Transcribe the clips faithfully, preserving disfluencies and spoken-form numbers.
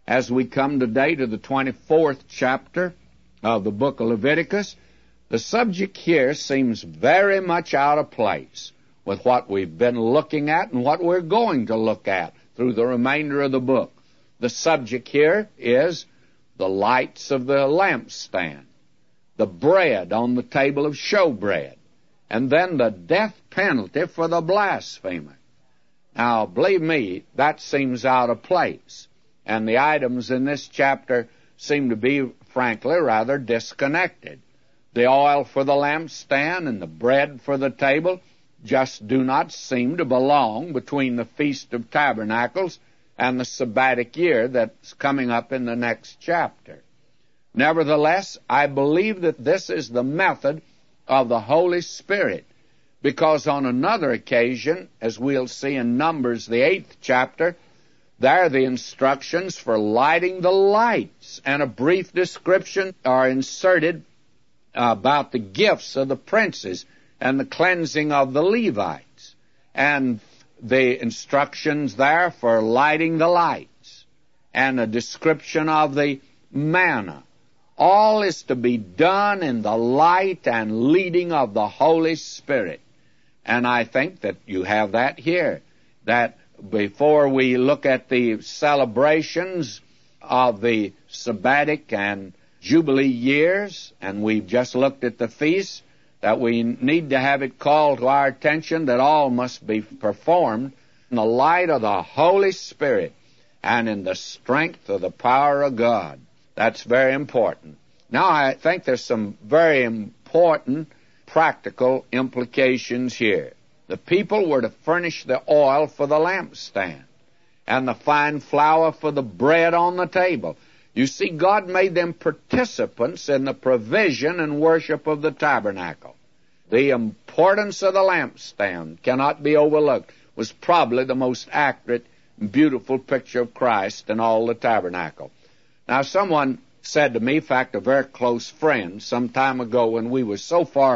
As we come today to the twenty-fourth chapter of the book of Leviticus, the subject here seems very much out of place with what we've been looking at and what we're going to look at through the remainder of the book. The subject here is the lights of the lampstand, the bread on the table of showbread, and then the death penalty for the blasphemer. Now, believe me, that seems out of place, and the items in this chapter seem to be, frankly, rather disconnected. The oil for the lampstand and the bread for the table just do not seem to belong between the Feast of Tabernacles and the Sabbatic year that's coming up in the next chapter. Nevertheless, I believe that this is the method of the Holy Spirit, because on another occasion, as we'll see in Numbers, the eighth chapter, there the instructions for lighting the lights and a brief description are inserted about the gifts of the princes and the cleansing of the Levites, and the instructions there for lighting the lights, and a description of the manna. All is to be done in the light and leading of the Holy Spirit. And I think that you have that here, that before we look at the celebrations of the Sabbatic and Jubilee years, and we've just looked at the feasts, that we need to have it called to our attention that all must be performed in the light of the Holy Spirit and in the strength of the power of God. That's very important. Now, I think there's some very important practical implications here. The people were to furnish the oil for the lampstand and the fine flour for the bread on the table. You see, God made them participants in the provision and worship of the tabernacle. The importance of the lampstand cannot be overlooked. It was probably the most accurate and beautiful picture of Christ in all the tabernacle. Now, someone said to me, in fact, a very close friend, some time ago when we were so far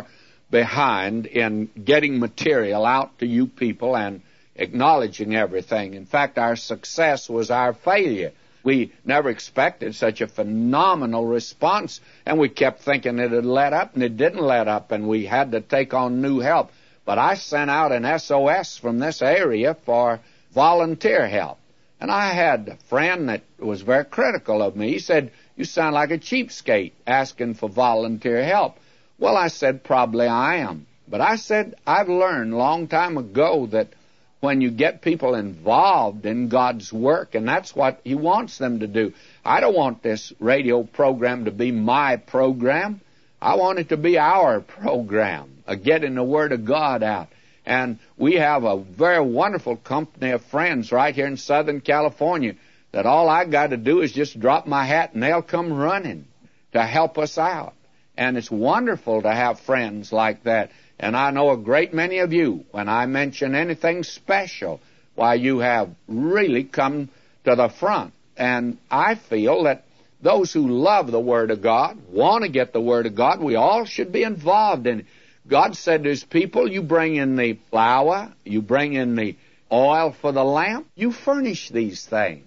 behind in getting material out to you people and acknowledging everything. In fact, our success was our failure. We never expected such a phenomenal response, and we kept thinking it had let up, and it didn't let up, and we had to take on new help. But I sent out an S O S from this area for volunteer help. And I had a friend that was very critical of me. He said, "You sound like a cheapskate asking for volunteer help." Well, I said, probably I am. But I said, I've learned a long time ago that when you get people involved in God's work, and that's what He wants them to do. I don't want this radio program to be my program. I want it to be our program, of getting the Word of God out. And we have a very wonderful company of friends right here in Southern California that all I got to do is just drop my hat and they'll come running to help us out. And it's wonderful to have friends like that. And I know a great many of you, when I mention anything special, why, you have really come to the front. And I feel that those who love the Word of God, want to get the Word of God, we all should be involved in it. God said to His people, you bring in the flour, you bring in the oil for the lamp, you furnish these things.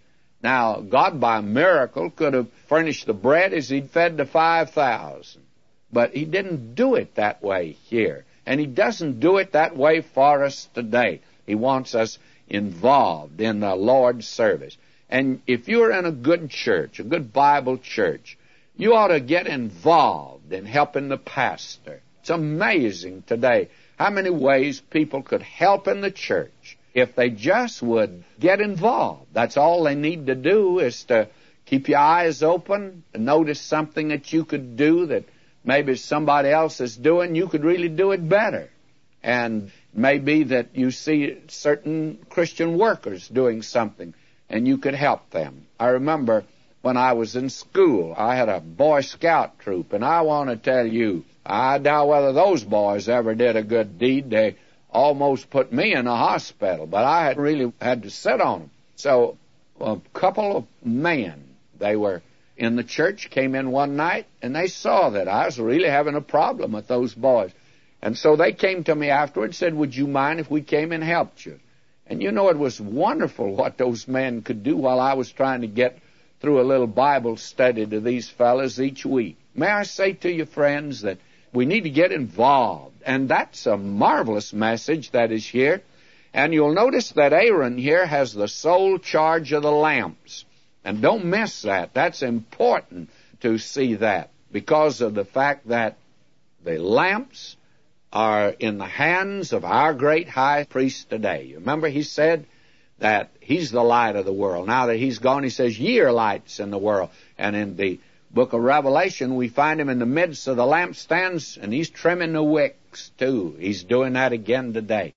Now, God by miracle could have furnished the bread as He'd fed the five thousand. But He didn't do it that way here. And He doesn't do it that way for us today. He wants us involved in the Lord's service. And if you're in a good church, a good Bible church, you ought to get involved in helping the pastor. It's amazing today how many ways people could help in the church if they just would get involved. That's all they need to do, is to keep your eyes open and notice something that you could do that maybe somebody else is doing. You could really do it better. And it may be that you see certain Christian workers doing something and you could help them. I remember when I was in school, I had a Boy Scout troop, and I want to tell you, I doubt whether those boys ever did a good deed. They almost put me in a hospital, but I had really had to sit on them. So a couple of men, they were in the church, came in one night, and they saw that I was really having a problem with those boys. And so they came to me afterwards and said, would you mind if we came and helped you? And you know, it was wonderful what those men could do while I was trying to get through a little Bible study to these fellows each week. May I say to you, friends, that we need to get involved, and that's a marvelous message that is here. And you'll notice that Aaron here has the sole charge of the lamps. And don't miss that. That's important to see that, because of the fact that the lamps are in the hands of our great high priest today. Remember, he said that he's the light of the world. Now that he's gone, he says, ye are lights in the world. And in the book of Revelation, we find him in the midst of the lampstands, and he's trimming the wicks too. He's doing that again today.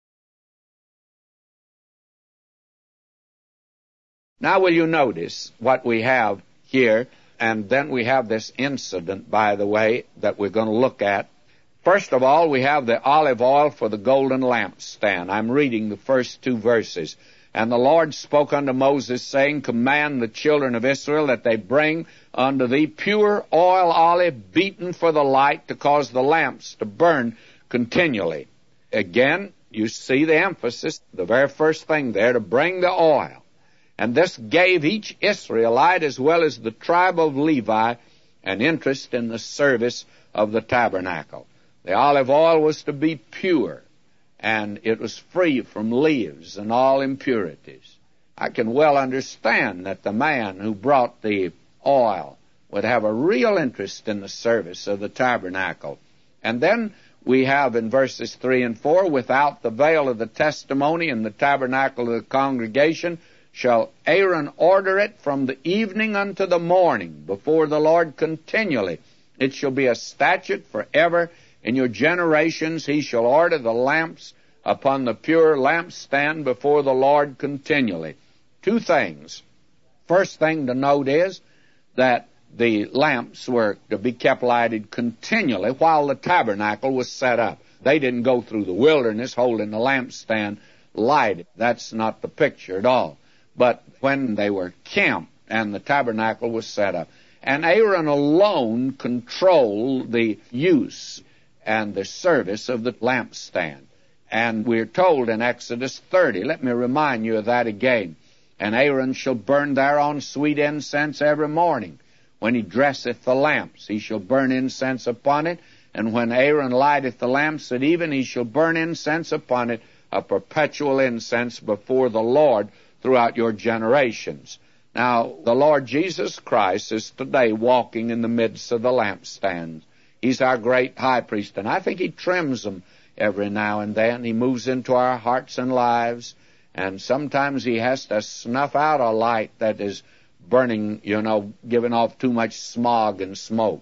Now will you notice what we have here, and then we have this incident, by the way, that we're going to look at. First of all, we have the olive oil for the golden lampstand. I'm reading the first two verses. And the Lord spoke unto Moses, saying, command the children of Israel that they bring unto thee pure oil olive beaten for the light, to cause the lamps to burn continually. Again, you see the emphasis, the very first thing there, to bring the oil. And this gave each Israelite, as well as the tribe of Levi, an interest in the service of the tabernacle. The olive oil was to be pure, and it was free from leaves and all impurities. I can well understand that the man who brought the oil would have a real interest in the service of the tabernacle. And then we have in verses three and four, without the veil of the testimony in the tabernacle of the congregation, shall Aaron order it from the evening unto the morning before the Lord continually. It shall be a statute forever. In your generations he shall order the lamps upon the pure lampstand before the Lord continually. Two things. First thing to note is that the lamps were to be kept lighted continually while the tabernacle was set up. They didn't go through the wilderness holding the lampstand lighted. That's not the picture at all. But when they were camped and the tabernacle was set up. And Aaron alone controlled the use and the service of the lampstand. And we're told in Exodus thirty, let me remind you of that again, and Aaron shall burn thereon sweet incense every morning. When he dresseth the lamps, he shall burn incense upon it, and when Aaron lighteth the lamps at even, he shall burn incense upon it, a perpetual incense before the Lord throughout your generations. Now, the Lord Jesus Christ is today walking in the midst of the lampstands. He's our great high priest, and I think he trims them every now and then. He moves into our hearts and lives, and sometimes he has to snuff out a light that is burning, you know, giving off too much smog and smoke.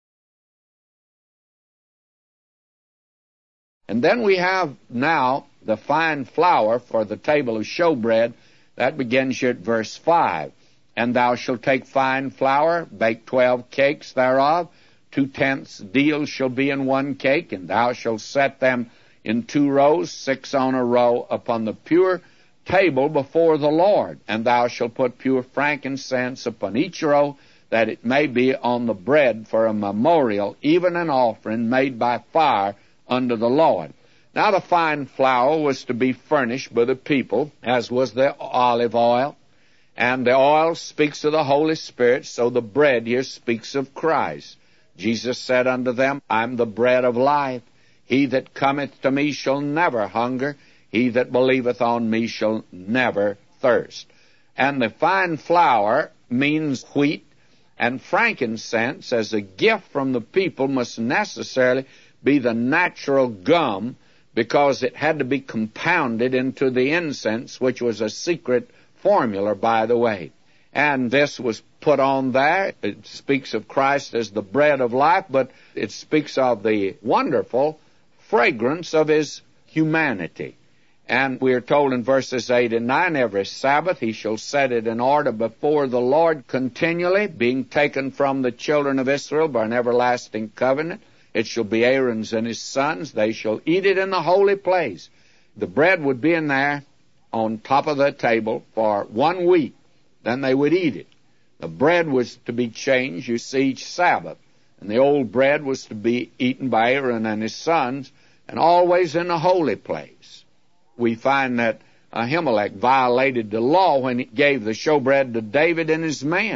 And then we have now the fine flour for the table of showbread. That begins here at verse five. And thou shalt take fine flour, bake twelve cakes thereof. Two-tenths deal shall be in one cake, and thou shalt set them in two rows, six on a row, upon the pure table before the Lord. And thou shalt put pure frankincense upon each row, that it may be on the bread for a memorial, even an offering made by fire unto the Lord. Now the fine flour was to be furnished by the people, as was the olive oil. And the oil speaks of the Holy Spirit, so the bread here speaks of Christ. Jesus said unto them, I'm the bread of life. He that cometh to me shall never hunger. He that believeth on me shall never thirst. And the fine flour means wheat, and frankincense, as a gift from the people, must necessarily be the natural gum, because it had to be compounded into the incense, which was a secret formula, by the way. And this was put on there. It speaks of Christ as the bread of life, but it speaks of the wonderful fragrance of his humanity. And we are told in verses eight and nine, every Sabbath he shall set it in order before the Lord continually, being taken from the children of Israel by an everlasting covenant. It shall be Aaron's and his sons. They shall eat it in the holy place. The bread would be in there on top of the table for one week. Then they would eat it. The bread was to be changed, you see, each Sabbath. And the old bread was to be eaten by Aaron and his sons, and always in the holy place. We find that Ahimelech violated the law when he gave the showbread to David and his men.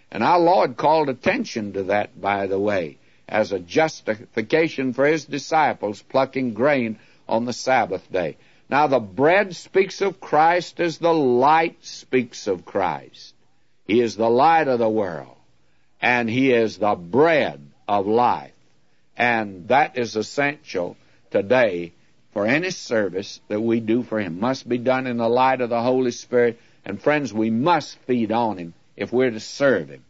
And our Lord called attention to that, by the way, as a justification for his disciples plucking grain on the Sabbath day. Now, the bread speaks of Christ as the light speaks of Christ. He is the light of the world, and he is the bread of life. And that is essential today for any service that we do for him. Must be done in the light of the Holy Spirit. And friends, we must feed on him if we're to serve him.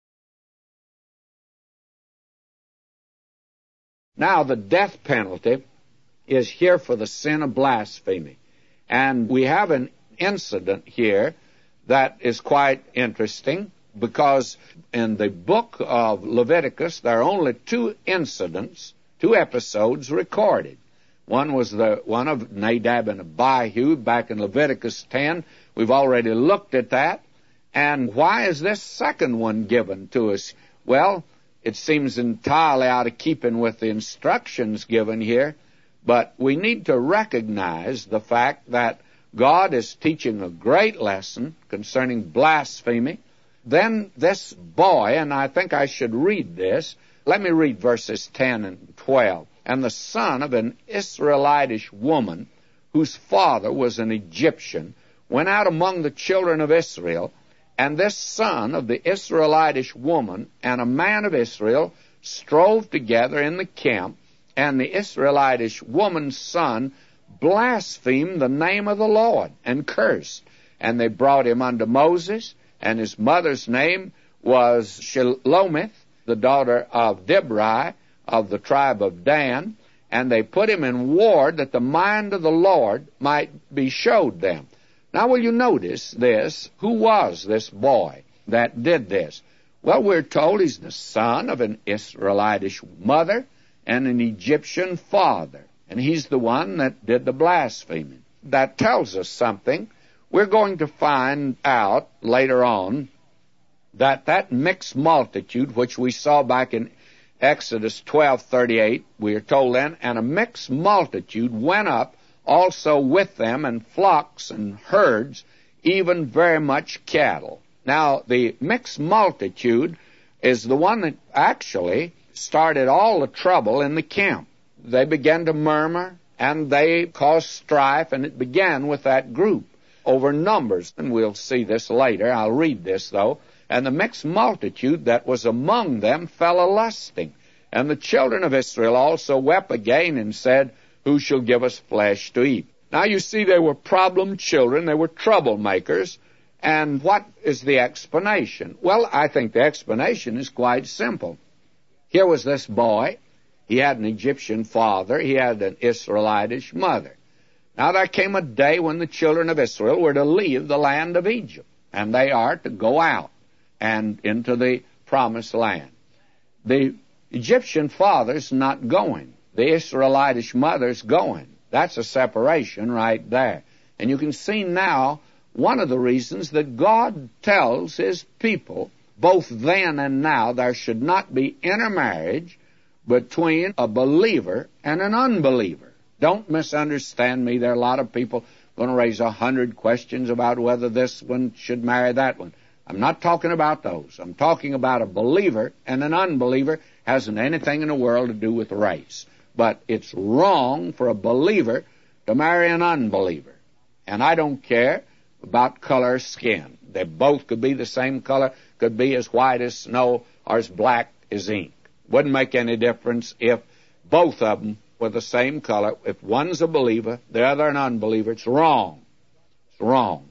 Now, the death penalty is here for the sin of blasphemy. And we have an incident here that is quite interesting, because in the book of Leviticus, there are only two incidents, two episodes recorded. One was the one of Nadab and Abihu back in Leviticus ten. We've already looked at that. And why is this second one given to us? Well, it seems entirely out of keeping with the instructions given here, but we need to recognize the fact that God is teaching a great lesson concerning blasphemy. Then this boy, and I think I should read this. Let me read verses ten and twelve. And the son of an Israelitish woman, whose father was an Egyptian, went out among the children of Israel. And this son of the Israelitish woman and a man of Israel strove together in the camp, and the Israelitish woman's son blasphemed the name of the Lord and cursed. And they brought him unto Moses, and his mother's name was Shelomith, the daughter of Dibri of the tribe of Dan, and they put him in ward that the mind of the Lord might be showed them. Now, will you notice this? Who was this boy that did this? Well, we're told he's the son of an Israelitish mother and an Egyptian father, and he's the one that did the blaspheming. That tells us something. We're going to find out later on that that mixed multitude, which we saw back in Exodus twelve thirty-eight, we are told then, and a mixed multitude went up also with them, and flocks and herds, even very much cattle. Now, the mixed multitude is the one that actually started all the trouble in the camp. They began to murmur, and they caused strife, and it began with that group over numbers. And we'll see this later. I'll read this, though. And the mixed multitude that was among them fell a-lusting. And the children of Israel also wept again and said, Who shall give us flesh to eat? Now you see, they were problem children. They were troublemakers. And what is the explanation? Well, I think the explanation is quite simple. Here was this boy. He had an Egyptian father. He had an Israelitish mother. Now there came a day when the children of Israel were to leave the land of Egypt, and they are to go out and into the promised land. The Egyptian father's not going. The Israelitish mother's going. That's a separation right there. And you can see now one of the reasons that God tells his people, both then and now, there should not be intermarriage between a believer and an unbeliever. Don't misunderstand me. There are a lot of people going to raise a hundred questions about whether this one should marry that one. I'm not talking about those. I'm talking about a believer and an unbeliever. Hasn't anything in the world to do with race. But it's wrong for a believer to marry an unbeliever. And I don't care about color of skin. They both could be the same color, could be as white as snow or as black as ink. Wouldn't make any difference if both of them were the same color. If one's a believer, the other an unbeliever, it's wrong. It's wrong.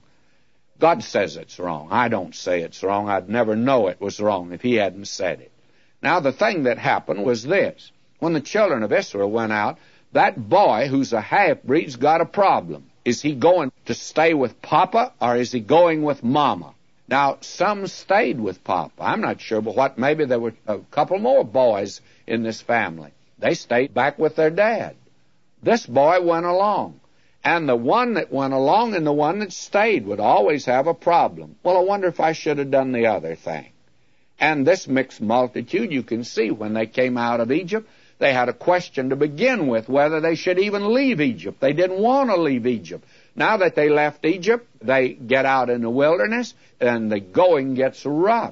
God says it's wrong. I don't say it's wrong. I'd never know it was wrong if he hadn't said it. Now, the thing that happened was this. When the children of Israel went out, that boy who's a half-breed's got a problem. Is he going to stay with Papa, or is he going with Mama? Now, some stayed with Papa. I'm not sure, but what, maybe there were a couple more boys in this family. They stayed back with their dad. This boy went along. And the one that went along and the one that stayed would always have a problem. Well, I wonder if I should have done the other thing. And this mixed multitude, you can see when they came out of Egypt, they had a question to begin with, whether they should even leave Egypt. They didn't want to leave Egypt. Now that they left Egypt, they get out in the wilderness, and the going gets rough.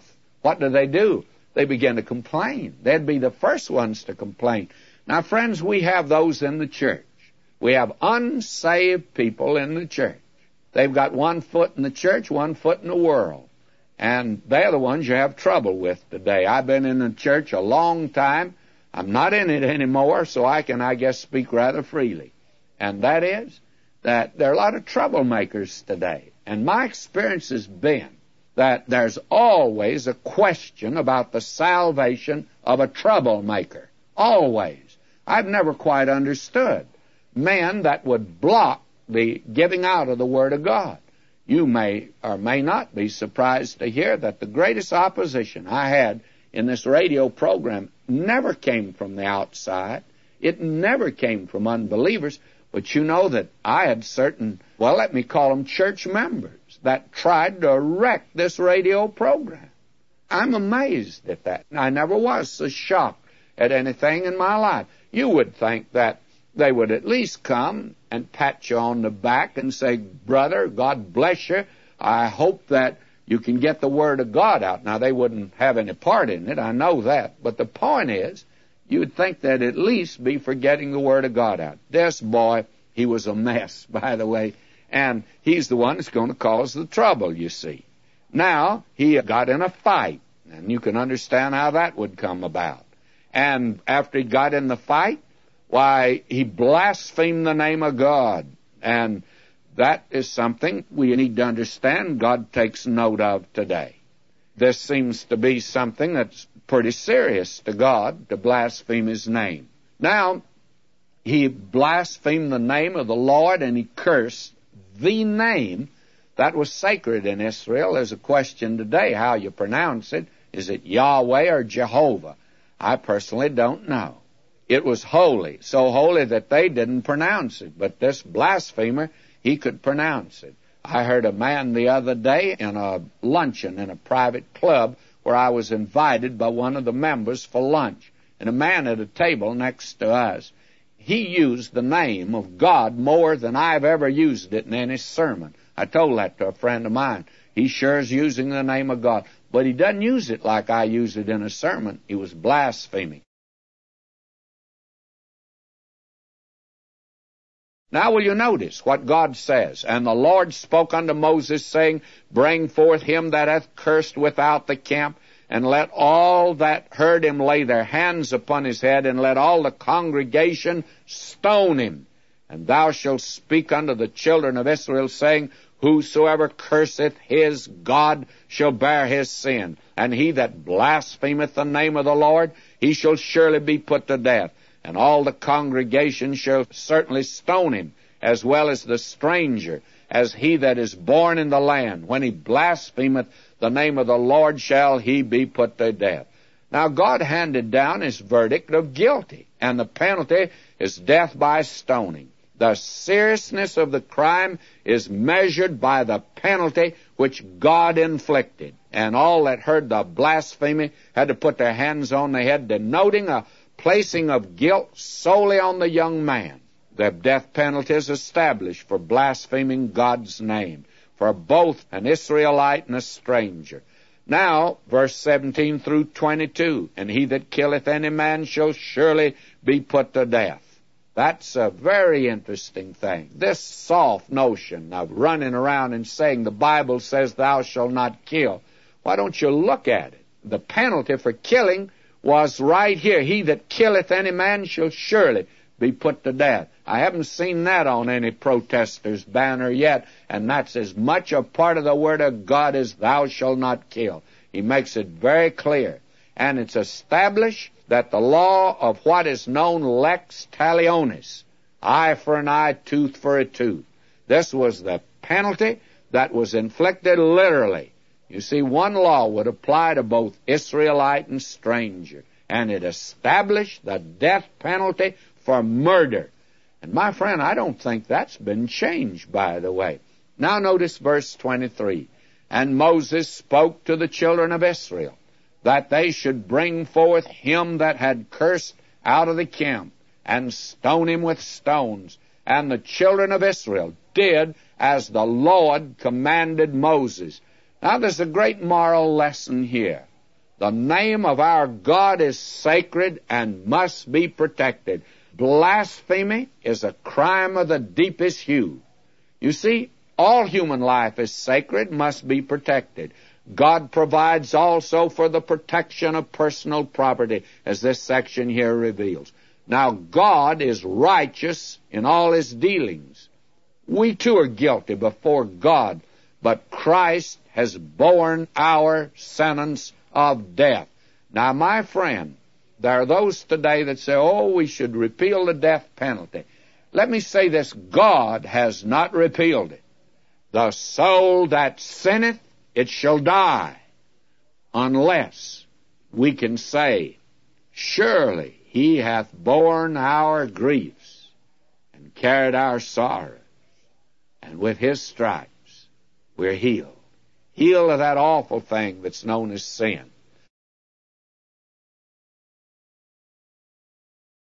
what do they do? They begin to complain. They'd be the first ones to complain. Now, friends, we have those in the church. We have unsaved people in the church. They've got one foot in the church, one foot in the world. And they're the ones you have trouble with today. I've been in the church a long time. I'm not in it anymore, so I can, I guess, speak rather freely. And that is that there are a lot of troublemakers today. And my experience has been that there's always a question about the salvation of a troublemaker. Always. I've never quite understood men that would block the giving out of the Word of God. You may or may not be surprised to hear that the greatest opposition I had in this radio program never came from the outside. It never came from unbelievers. But you know that I had certain, well, let me call them church members that tried to wreck this radio program. I'm amazed at that. I never was so shocked at anything in my life. You would think that they would at least come and pat you on the back and say, brother, God bless you. I hope that you can get the Word of God out. Now, they wouldn't have any part in it. I know that. But the point is, you would think they'd at least be for getting the Word of God out. This boy, he was a mess, by the way. And he's the one that's going to cause the trouble, you see. Now, he got in a fight. And you can understand how that would come about. And after he got in the fight, why, he blasphemed the name of God. And that is something we need to understand God takes note of today. This seems to be something that's pretty serious to God, to blaspheme His name. Now, he blasphemed the name of the Lord, and he cursed the name that was sacred in Israel. There's a question today how you pronounce it. Is it Yahweh or Jehovah? I personally don't know. It was holy, so holy that they didn't pronounce it. But this blasphemer, he could pronounce it. I heard a man the other day in a luncheon in a private club where I was invited by one of the members for lunch. And a man at a table next to us, he used the name of God more than I've ever used it in any sermon. I told that to a friend of mine. He sure is using the name of God. But he doesn't use it like I use it in a sermon. He was blaspheming. Now will you notice what God says? And the Lord spoke unto Moses, saying, bring forth him that hath cursed without the camp, and let all that heard him lay their hands upon his head, and let all the congregation stone him. And thou shalt speak unto the children of Israel, saying, whosoever curseth his God shall bear his sin. And he that blasphemeth the name of the Lord, he shall surely be put to death. And all the congregation shall certainly stone him, as well as the stranger, as he that is born in the land. When he blasphemeth the name of the Lord, shall he be put to death. Now God handed down his verdict of guilty, and the penalty is death by stoning. The seriousness of the crime is measured by the penalty which God inflicted. And all that heard the blasphemy had to put their hands on the head, denoting a placing of guilt solely on the young man. The death penalty is established for blaspheming God's name, for both an Israelite and a stranger. Now, verse seventeen through twenty-two, and he that killeth any man shall surely be put to death. That's a very interesting thing. This soft notion of running around and saying the Bible says thou shalt not kill. Why don't you look at it? The penalty for killing was right here. He that killeth any man shall surely be put to death. I haven't seen that on any protester's banner yet, and that's as much a part of the Word of God as thou shalt not kill. He makes it very clear. And it's established that the law of what is known lex talionis, eye for an eye, tooth for a tooth. This was the penalty that was inflicted literally. You see, one law would apply to both Israelite and stranger, and it established the death penalty for murder. And my friend, I don't think that's been changed, by the way. Now notice verse twenty-three. And Moses spoke to the children of Israel, that they should bring forth him that had cursed out of the camp, and stone him with stones. And the children of Israel did as the Lord commanded Moses. Now there's a great moral lesson here. The name of our God is sacred and must be protected. Blasphemy is a crime of the deepest hue. You see, all human life is sacred, must be protected. God provides also for the protection of personal property, as this section here reveals. Now, God is righteous in all his dealings. We too are guilty before God, but Christ has borne our sentence of death. Now, my friend, there are those today that say, oh, we should repeal the death penalty. Let me say this, God has not repealed it. The soul that sinneth, it shall die, unless we can say, surely he hath borne our griefs and carried our sorrows, and with his stripes we're healed. Healed of that awful thing that's known as sin.